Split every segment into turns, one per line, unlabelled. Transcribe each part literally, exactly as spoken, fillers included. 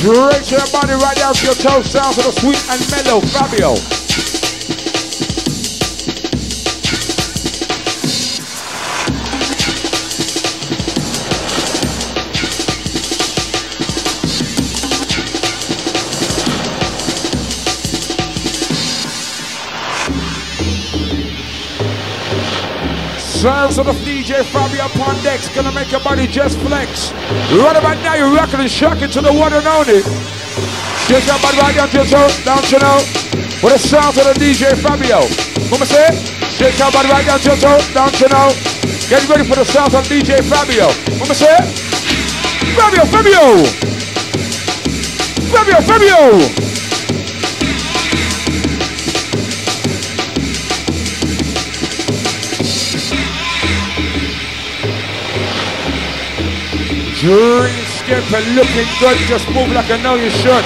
Stretch your body right down to your toes, sounds of the sweet and mellow Fabio. Sounds of the D J Fabio upon decks, gonna make your body just flex. Right about now, you're rocking and shocking to the one and only. Shake your body right down to your toes, don't you know? With the sounds of the D J Fabio. What I say? Shake your body right down to your toes, don't you know? Get ready for the sounds of D J Fabio. What I say? Fabio, Fabio! Fabio, Fabio! Dreamscape looking good, just move like I know you should.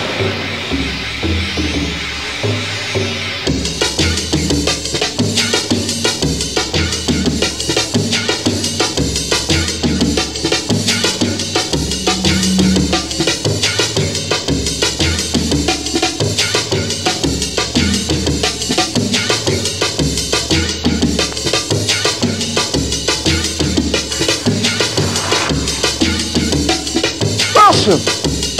Awesome.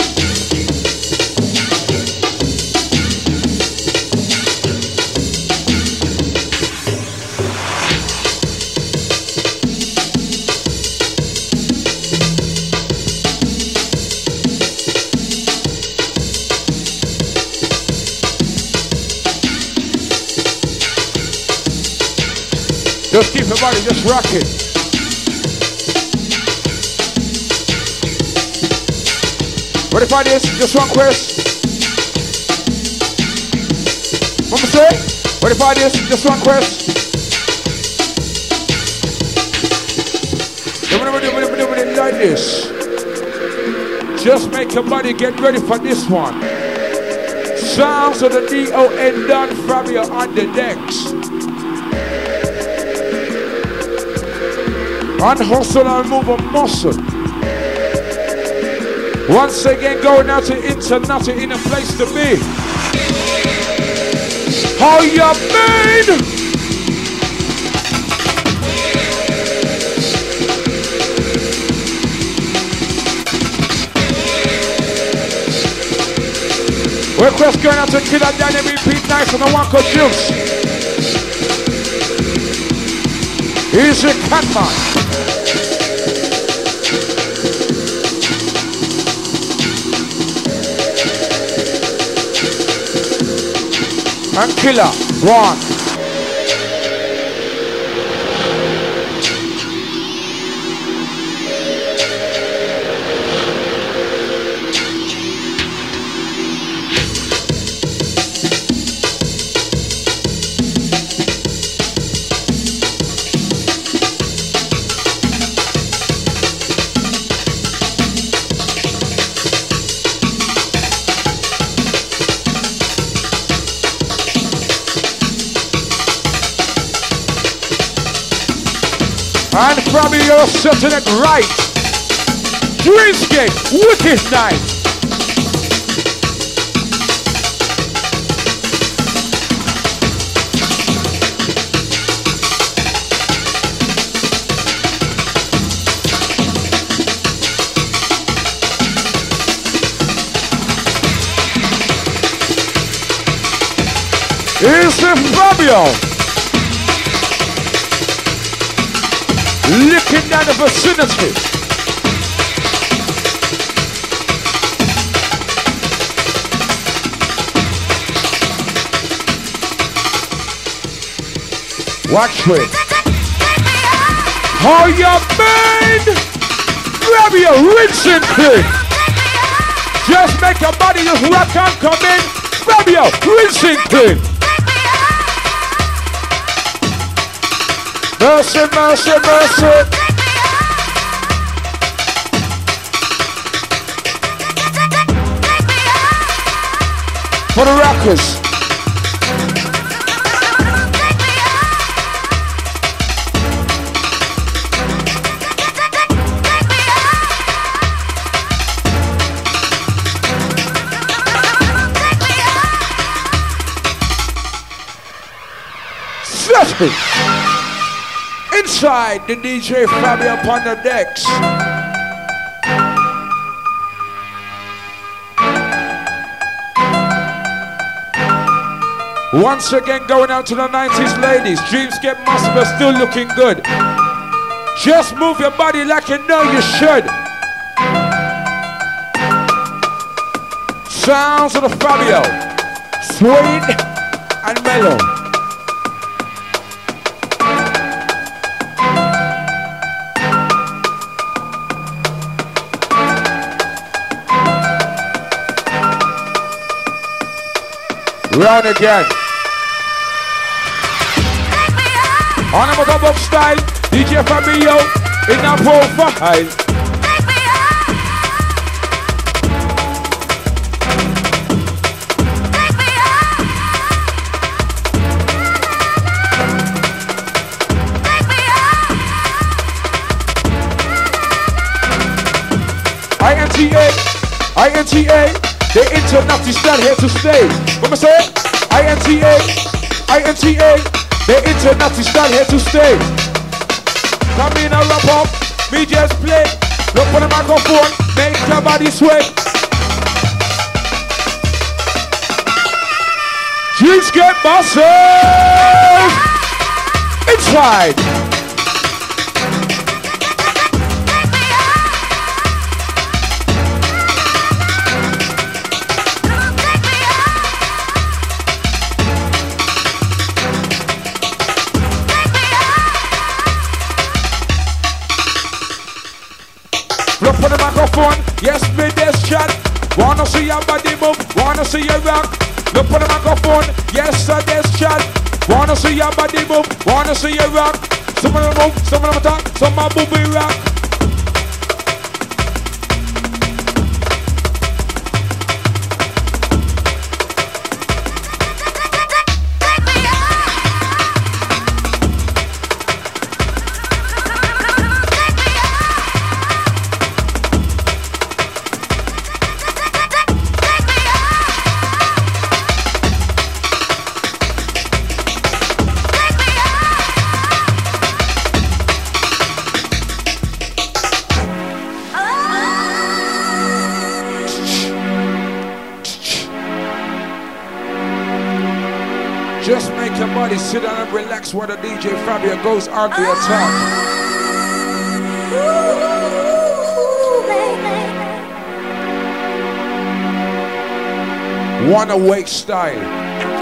Just keep your body, just rock it. Ready for this? Just one quest. What I say? Ready for this? Just one quest. Like this. Just make your body get ready for this one. Sounds of the D O N Don Fabio on the decks. Unhustle and move a muscle. Once again, going out to international in a place to be. How you been? Request going out to Killer Danny, repeat nice on the one called Juice. Here's your Catman. And Killer, one. And from you're setting it right. Dreamscape, wicked night. Here's the Fabio. Looking down the vicinity. Watch it. How you been? Grab your rinsing thing. Just make your body just rock and come in. Grab your rinsing thing. Mercy, mercy, mercy. For the rockers. Inside the D J Fabio upon the decks. Once again going out to the nineties ladies. Dreamscape Massive still looking good. Just move your body like you know you should. Sounds of the Fabio. Sweet and mellow. Round again. On a motorbike style, D J Fabio in a profile. I N T A, I N T A, the internet is not here to stay. What am I saying? I N T A, I N T A, the internet is not here to stay. Come in and wrap up, me just play. Look for the microphone, make your body sway. Dreamscape Massive inside. Look for the microphone, yes, me this chat. Wanna see your body move, wanna see you rock. Look for the microphone, yes, sir, this chat. Wanna see your body move, wanna see you rock. Some of them move, some of them talk, some of them booby rock. Just make your body sit down and relax while the D J Fabio goes on the attack. One awake style.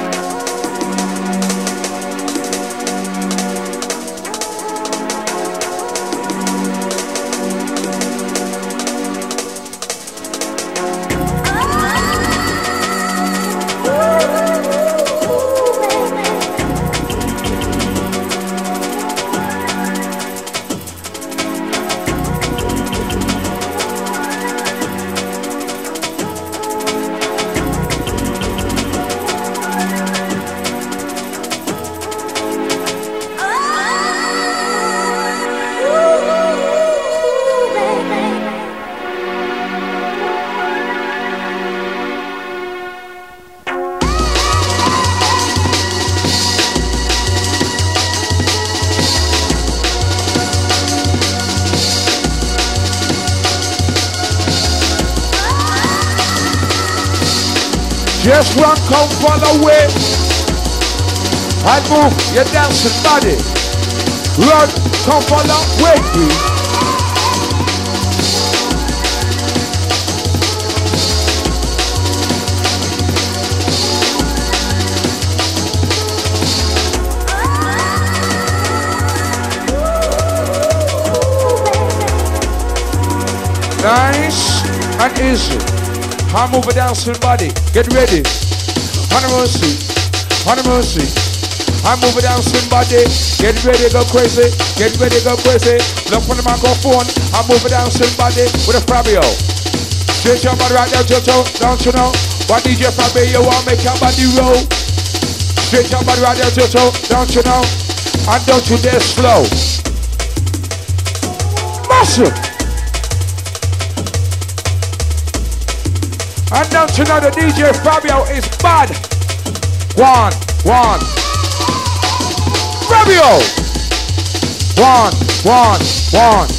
Just run, come follow way. And move your dancing body. Run, come follow way, please. Nice and easy. I move a dancing body. Get ready. On a mercy. On a mercy. I move a dancing body. Get ready, go crazy. Get ready, go crazy. Look on the microphone. I move a dancing body with a Fabio. Straight your body right down, Jojo. Don't you know? What D J Fabio want make your body roll? Straight your body right down, Jojo. Don't you know? And don't you dare slow. Massive. And don't you know the D J Fabio is bad. One, one. Fabio. One, one, one.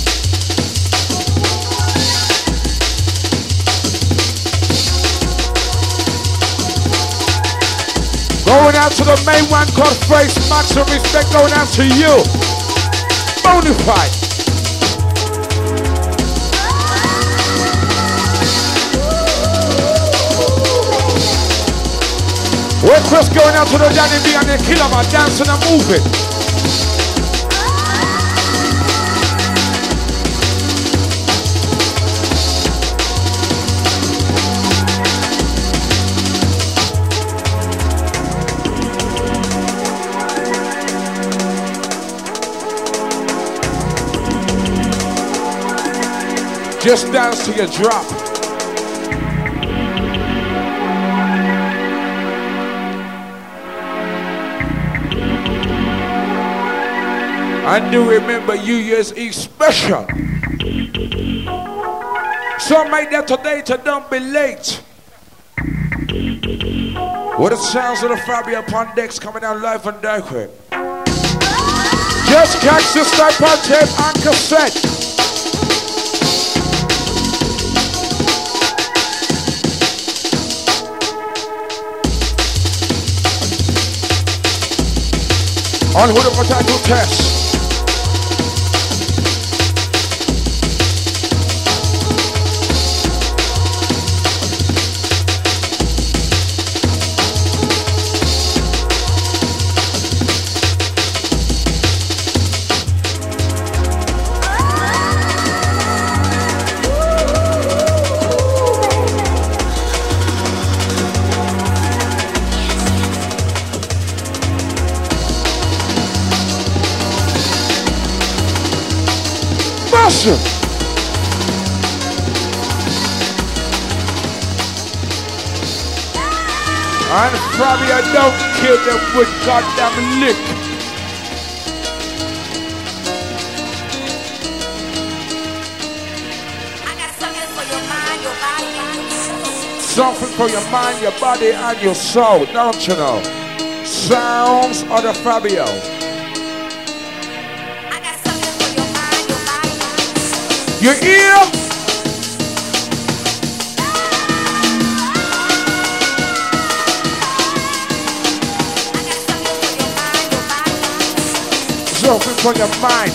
Going out to the main one called Face. Maximum respect going out to you. Bonafide. Request going out to the Danny B and the Killer Man dancing and moving. Just dance to your drop. And do remember New Year's Eve special. So make that today to don't be late. What the sounds of the Fabio upon decks coming out live and direct. Just catch this type on tape and cassette. On Hood of Potato Test. And Fabio don't kill them with goddamn lick.
I got something for your mind, your body, and your soul.
Something for your mind, your body, and your soul, don't you know? Sounds of the Fabio.
I got something for your mind, your body, and your soul.
You hear? Something for your mind.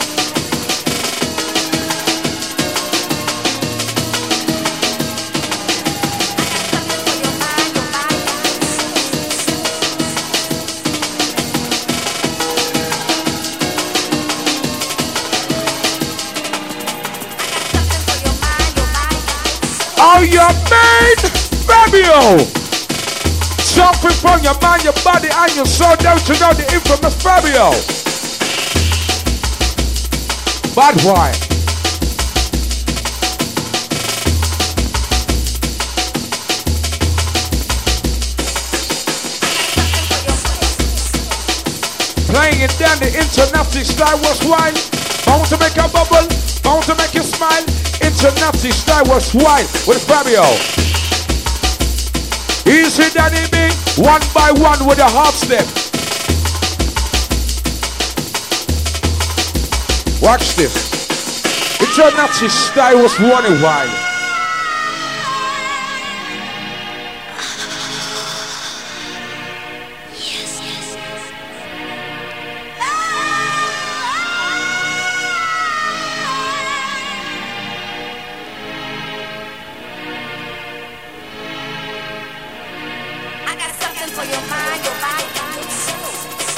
Oh, your man, Fabio. Something from your mind, your body, and your soul. Don't you know the infamous Fabio? Bad boy. Playing it down the international style was wild. Bound to make a bubble, bound to make you smile. International style was wild with Fabio. Easy Danny B, one by one with a half step. Watch this. It's your Nazi style was running wild.
Yes, yes, yes. I got something for your mind, your body, and your soul.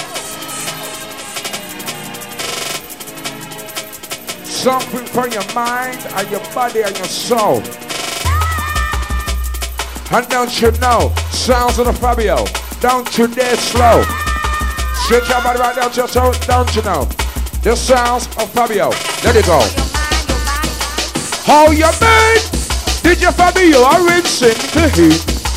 Something for your mind and your body and your soul. And don't you know, sounds of the Fabio. Don't you dare slow. Stretch your body right down to your toe. Don't you know, the sounds of Fabio. Let it go. How you made? Did you Fabio are rinsing the heat?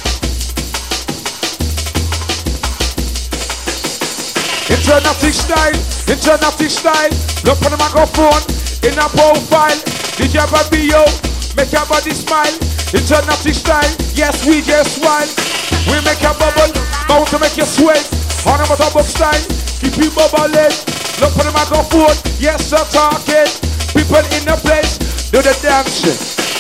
International style, international style. Look on the microphone. In a profile, did you ever be yo? Make your body smile. International style, yes we just wild. We make a bubble, bound to make you sweat. On a motorboat style, keep you bubbling. Look for the microphone, yes, I'm talking. People in the place, do the dancing.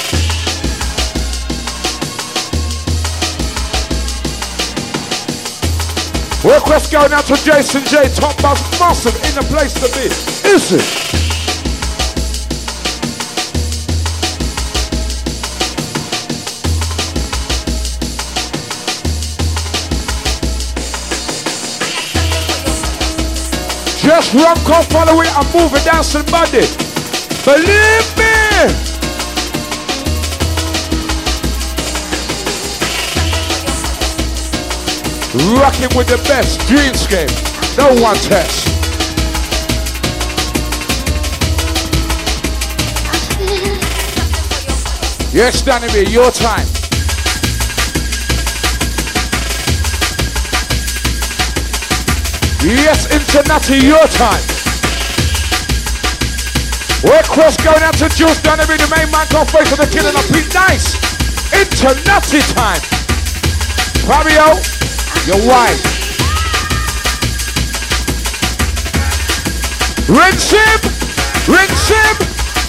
Request going out to Jason J, top boss, massive in the place to be. Is it? Just run, come follow it and move it, dancing body. Believe me. Rocking with the best, Dreamscape, no one test. Yes, Danny B, your time. Yes, Internati, your time. Request going out to Juice, Danny B, the main man, can't face for the killing of Pete Nice. Internati time. Fabio. Your wife. Rinse him! Rinse him!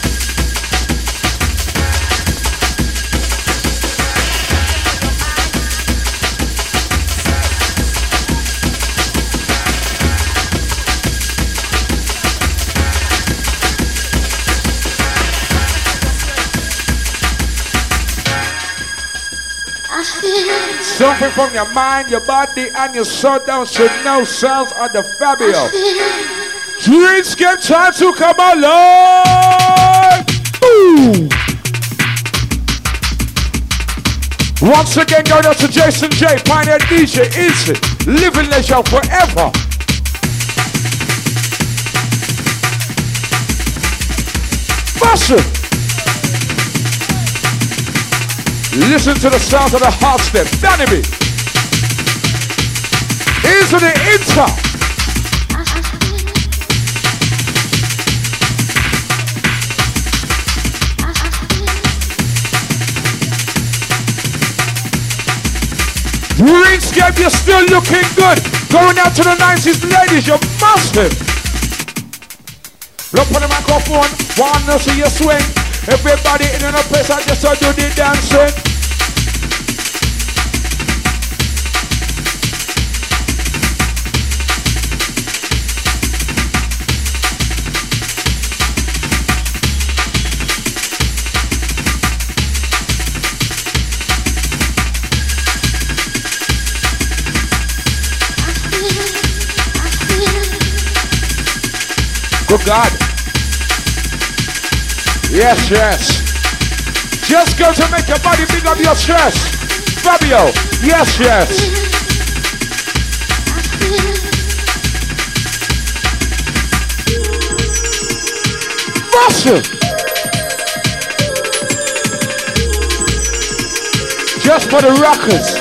Something from your mind, your body, and your soul down should know sounds of the Fabio. Dreamscape time to come alive! Boom! Once again, going out to Jason J, Pioneer D J, Easy, living leisure forever. Massive! Listen to the sound of the heart step. Danny B. Into the inter. Dreamscape, you're still looking good. Going out to the nineties ladies, you're massive. Look for the microphone. Wanna see you swing. Everybody in a place, I just saw you the dancing. Good God. Yes, yes. Just go to make your body big up your chest. Fabio. Yes, yes. Massive. Just for the rockers.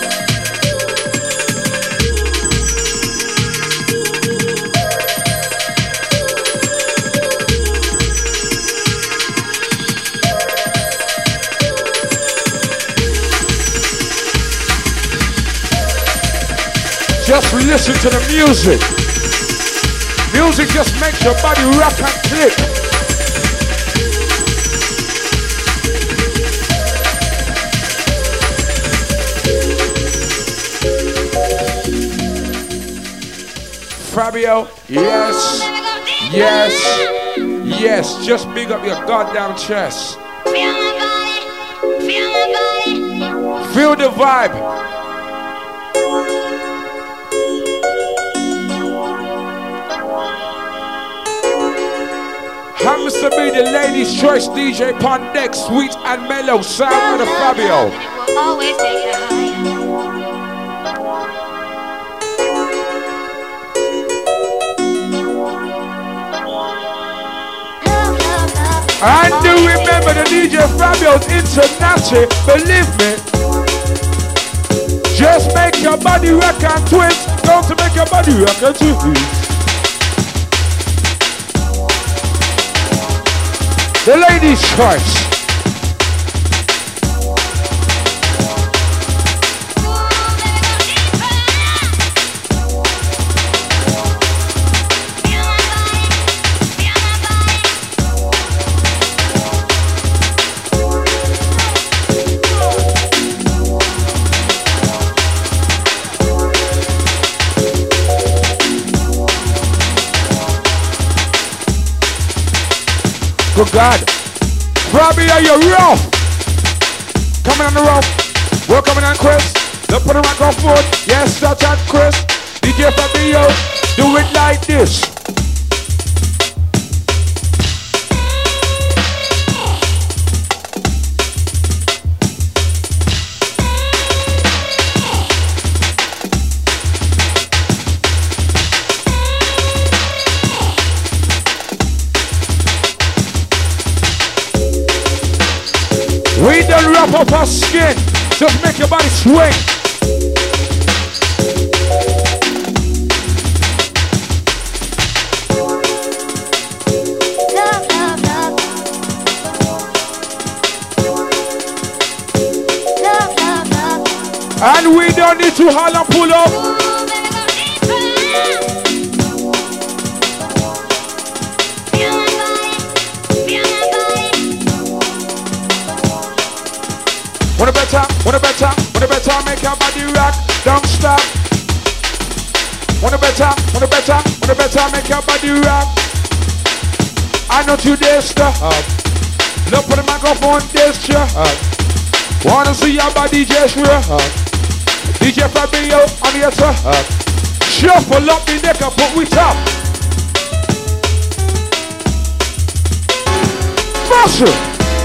Just listen to the music. Music just makes your body rock and click. Fabio, yes, yes, yes. Just big up your goddamn chest.
Feel my body, feel my body.
Feel the vibe. Happens to be the ladies' choice D J Pondex, sweet and mellow sound of the Fabio.
It will always take you higher.
And do remember the D J Fabio's Internati, believe me. Just make your body rock and twist. Don't to make your body rock and twist. The ladies' choice. Good God. Fabio, you're rough. Coming on the rough. We're coming on, Chris. Let's put the microphone. Yes, that's on Chris. D J Fabio, do it like this. We don't wrap up our skin, just make your body swing.
Love, love, love. Love, love, love.
And we don't need to haul and pull up.
Ooh, baby, go deeper. Feel my body, feel my body.
Want a better, want a better, want a better, make your body rock, don't stop. Want a better, want a better, want a better, make your body rock. I know today stuff. Look for the microphone, this year. Wanna see your body just real. D J Fabio on the other. Shuffle up the neck and put we top. Muscle.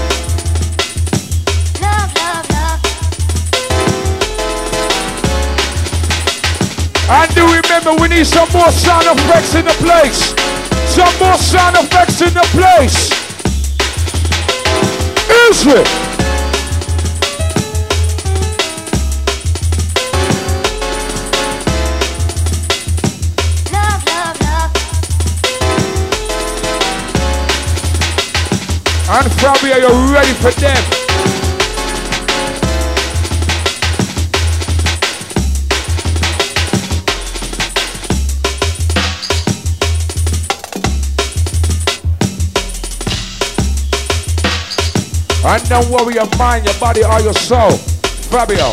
Love, love, love.
And do remember we need some more sound effects in the place. Some more sound effects in the place. Israel.
Love, love, love.
And Fabio, you're ready for them. And don't worry your mind, your body, or your soul. Fabio.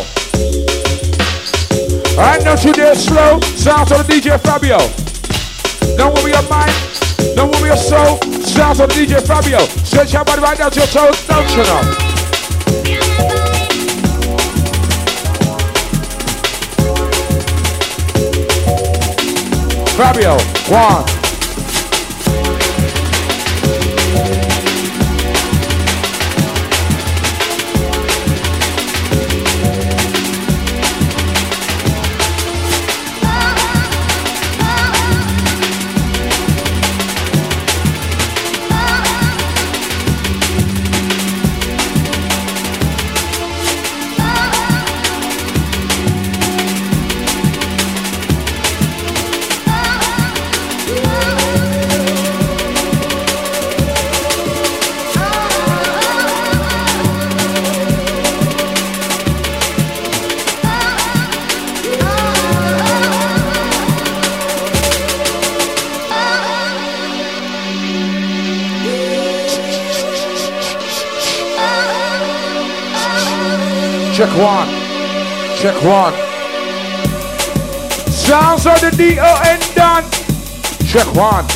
And don't you dare slow. Sound to the D J Fabio. Don't worry your mind. Don't worry your soul. Sound to the D J Fabio. Set your body right down to your toes. Don't you know?
Feel my body.
Fabio. One. Check one. Check one. Sounds of the D O N done. Check one.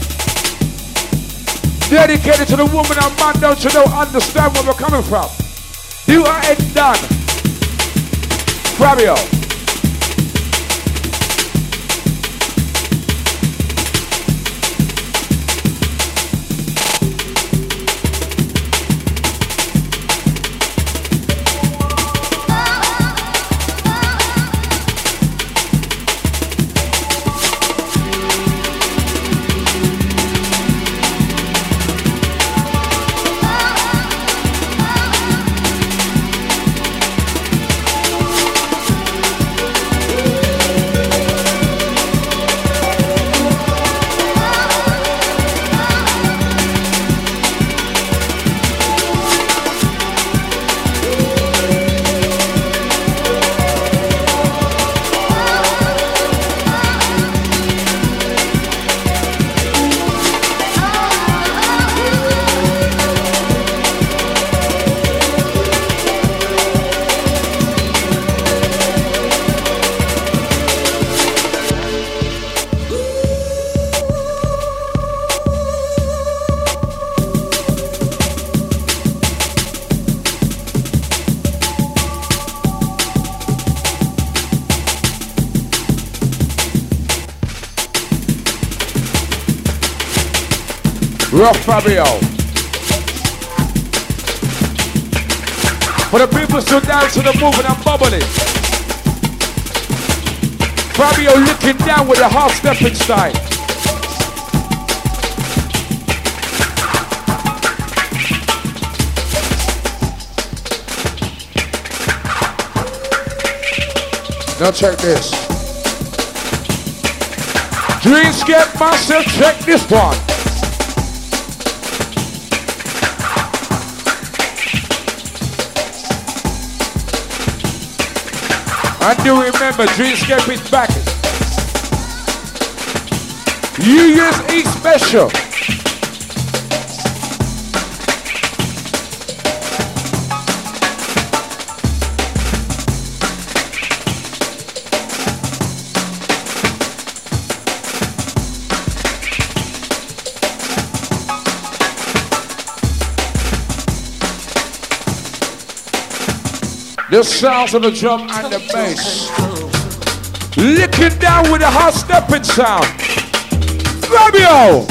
Dedicated to the woman and man, don't you know, understand where we're coming from. D O N done. Fabio. Rough Fabio. For the people still down to the moving and bubbling. Fabio looking down with a half stepping style. Now check this. Dreamscape Master, check this one. And do remember, Dreamscape is back. New Year's Eve special. The sounds of the drum and the bass. Licking down with a hot stepping sound. Fabio!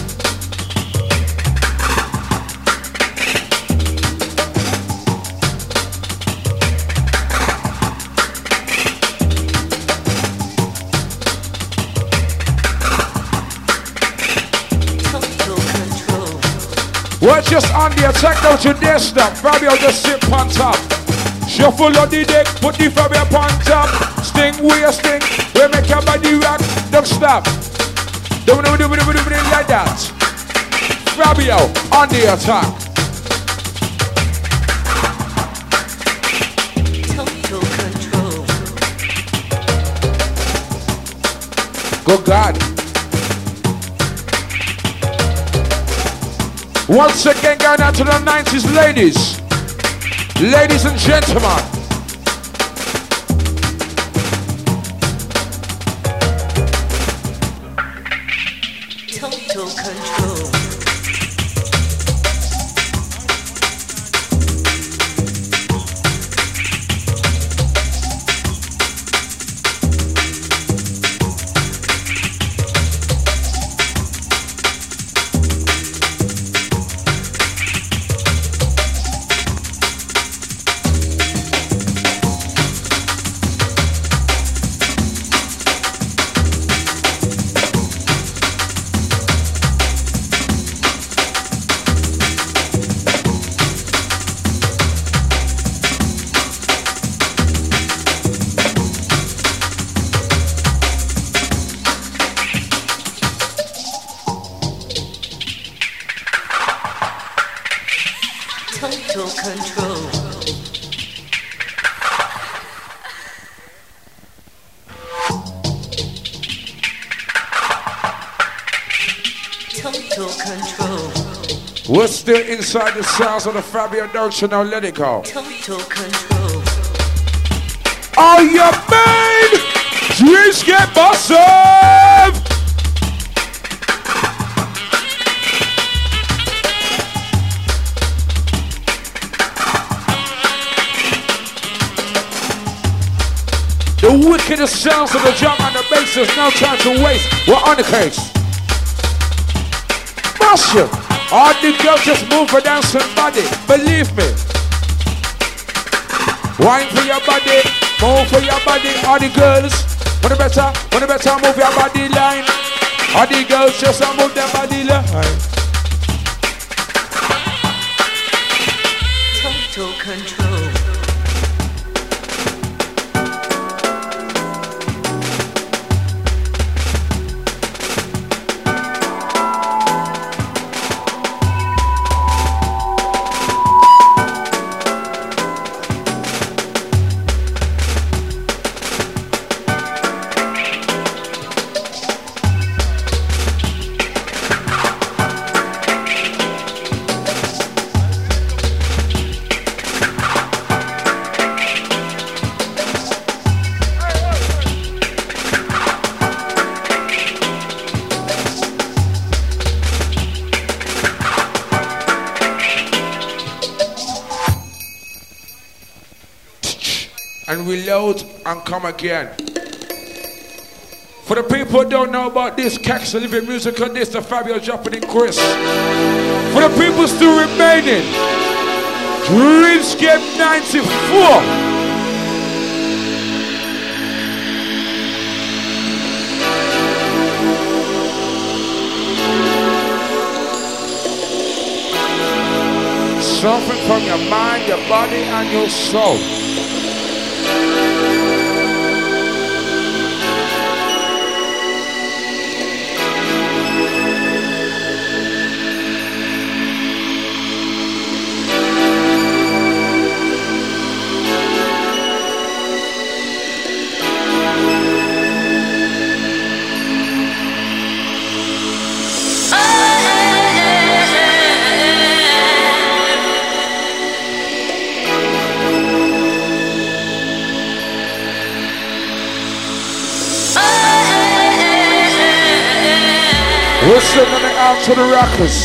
We're just on the attack, don't you dare stop. Fabio just sit on top. Shuffle on the deck, put the Fabio on top. Sting, we a sting, we make your body rock. Don't stop. Don't do do do do do like that. Fabio on the attack. Total control. Good God. Once again, going out to the nineties ladies. Ladies and gentlemen, total control. Total control. Total control. We're still inside the sounds of the Fabio Dolce, now let it go. Total control. Are you made? Drinks get massive! The wickedest sounds of the drum and the bass, there's no time to waste. We're on the case. Massive. All the girls just move for dancing body. Believe me. Wine for your body. Move for your body. All the girls. When the better, when the better move your body line. All the girls just move their body line. Total control. And reload and come again. For the people who don't know about this, Cax Living Musical, this the Fabio dropping in Chris. For the people still remaining, Dreamscape ninety-four. Something from your mind, your body, and your soul. We're sending it out to the rockers.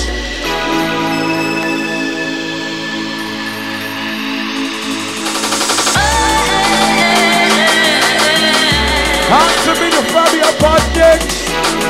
Time to be the Fabio Pondex.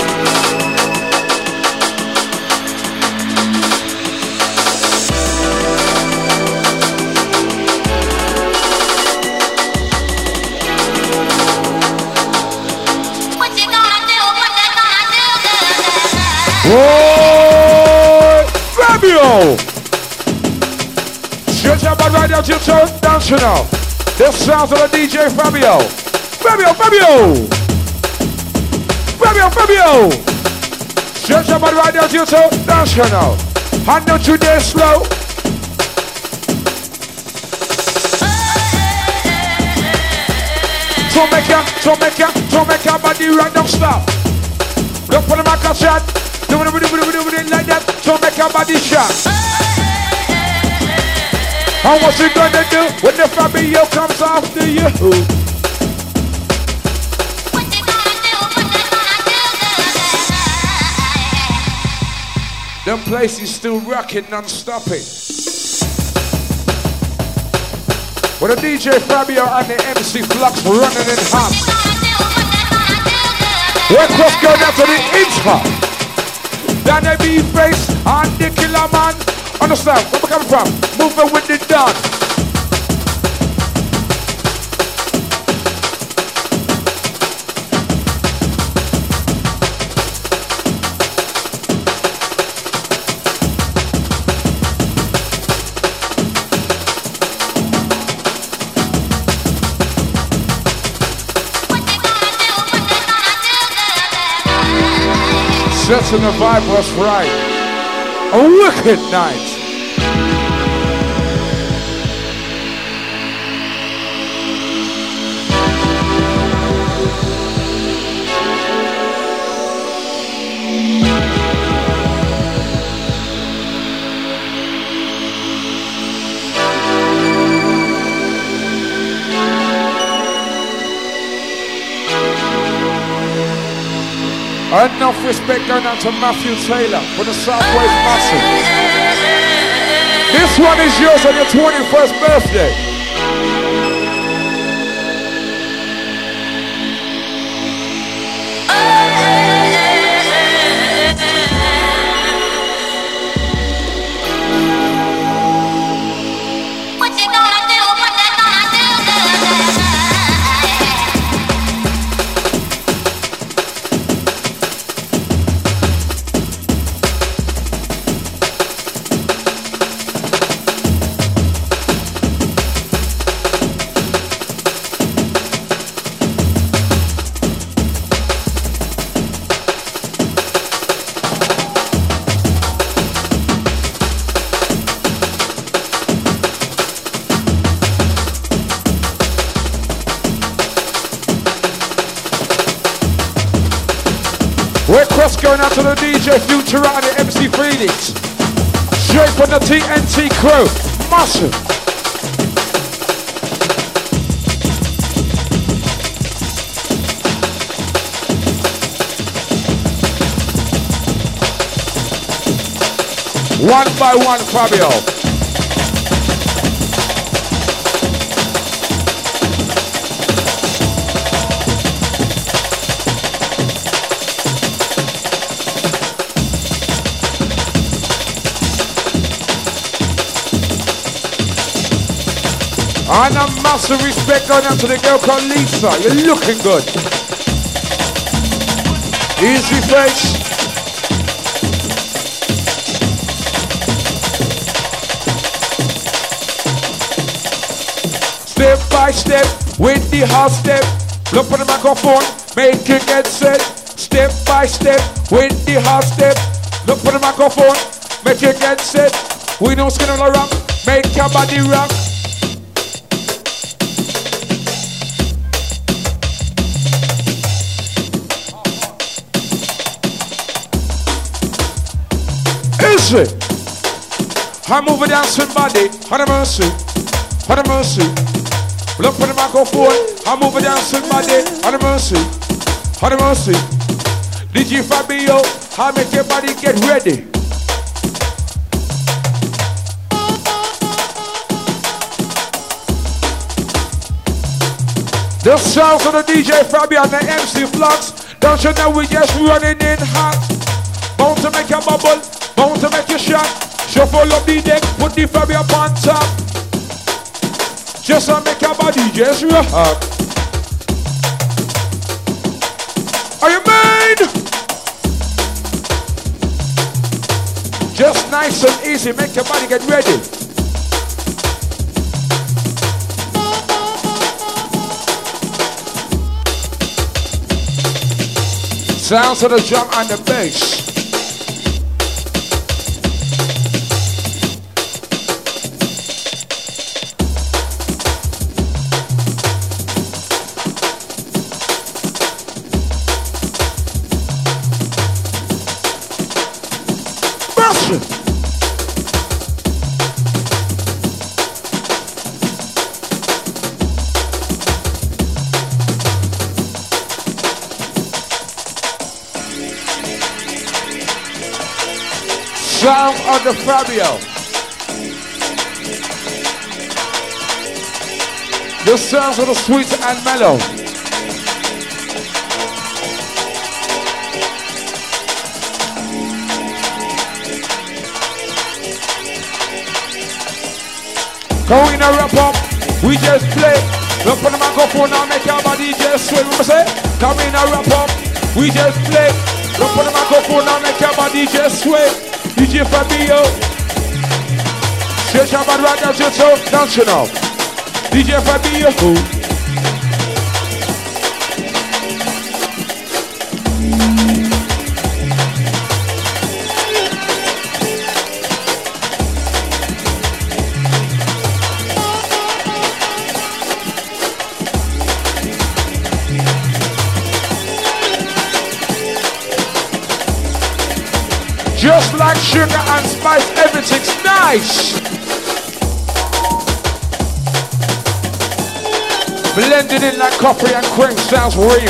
Whoa, Fabio! Stretch out my right down to your toe, dance you now. This sounds of the D J Fabio. Fabio, Fabio! Fabio, Fabio! Stretch out my right down to your toe, dance you now. Hand down to there slow. Don't make ya, don't make ya, don't make ya body right now, stop. Look for the marker shot. Do it, do it, do it, do it like that. Don't make your body shot. And what's it gonna do when the Fabio comes after you? What you gonna do? What you gonna do? Them places still rocking, non-stopping. With the D J Fabio and the M C Flux running in hot. We're cross going down to the intro. Then they be face and the killer man. Understand where we coming from? Moving with the dawn. Setting the vibe was right. A wicked night. Enough respect going out to Matthew Taylor for the Southwest Massive. This one is yours on your twenty-first birthday. Request going out to the D J Future and the M C Phoenix. Straight from the T N T crew. Massive. One by one, Fabio. And a massive respect going out to the girl called Lisa. You're looking good. Easy face. Step by step, with the hot step. Look for the microphone, make it get set. Step by step, with the hot step. Look for the microphone, make it get set. We don't skin on the rock, make your body rock. Is it? I move it down somebody, have a mercy, have a mercy. Look for the microphone, I move it down somebody, have a mercy, have a mercy. D J Fabio, I make your body get ready. The sounds of the D J Fabio and the M C Flux. Don't you know we just running in hot? Bound to make a bubble, bound to make a shot. Shuffle up the deck, put the Fabio on top. Just to make your body just rock. Are you made? Just nice and easy, make your body get ready. Sounds of the drum and the bass. Sound of the Fabio. The sounds of the sweet and mellow. Come in a wrap up, we just play. Look on the microphone now, make your body just sway. What say? Come in a wrap up, we just play. Look on the microphone now, make your body just sway. D J Fabio. Stretch out my right now, just so dance now. D J Fabio. Just like sugar and spice, everything's nice. Blended in like coffee and cream, sounds real.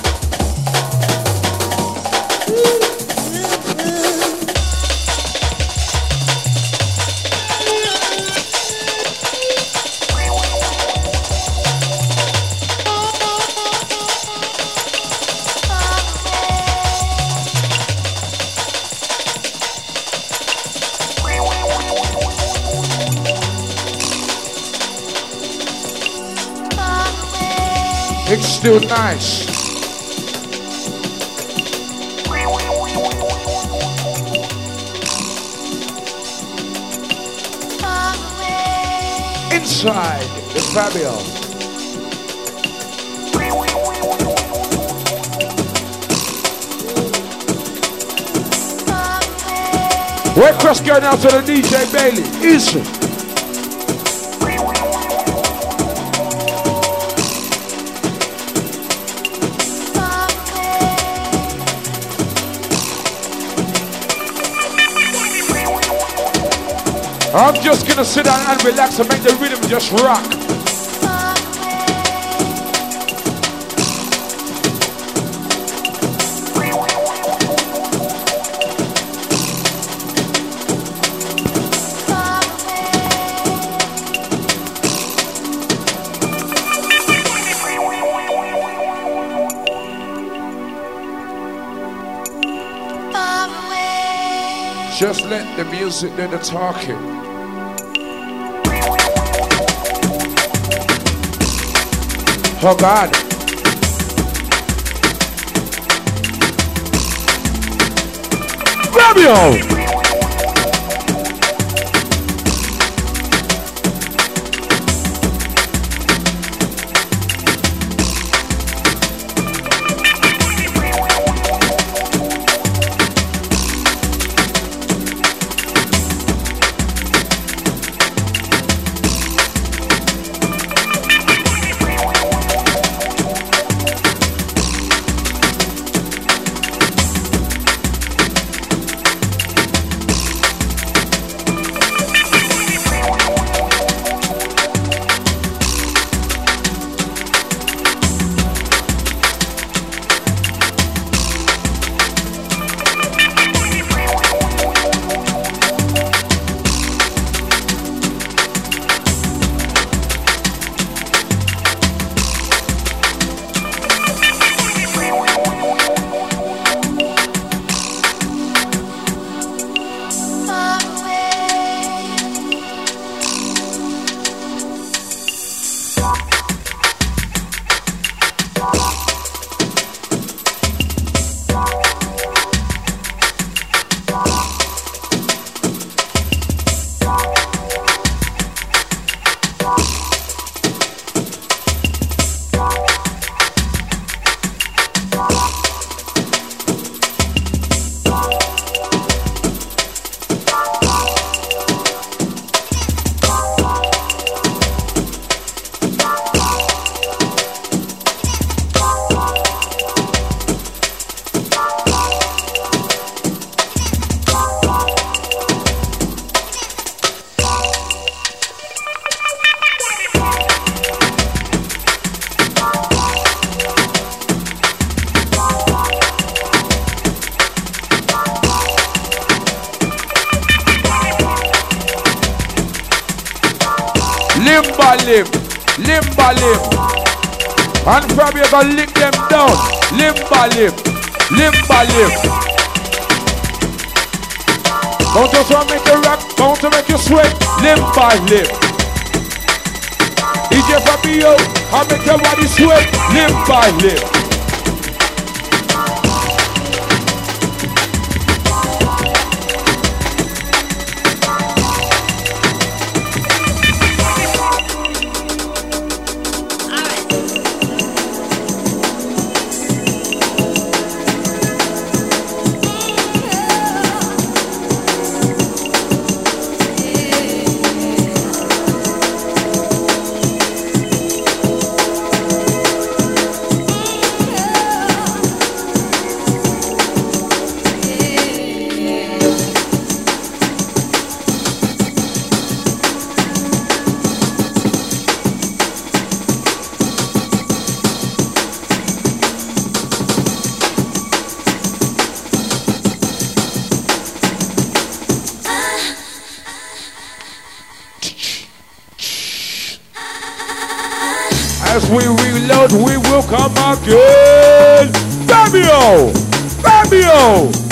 It's still nice. Inside the Fabio. We're cross going out to the D J Bailey. Easy. I'm just gonna sit down and relax and make the rhythm just rock. Just let the music do the talking. Oh God. Fabio. Limba limb, limba limb. And from you gonna lick them down. Limba limb, limba limb. Don't just want to make you rock, don't to make you sweat. Limba limb. D J Fabio, I make your body sweat. Limba limb. As we reload, we will come again. Fabio! Fabio!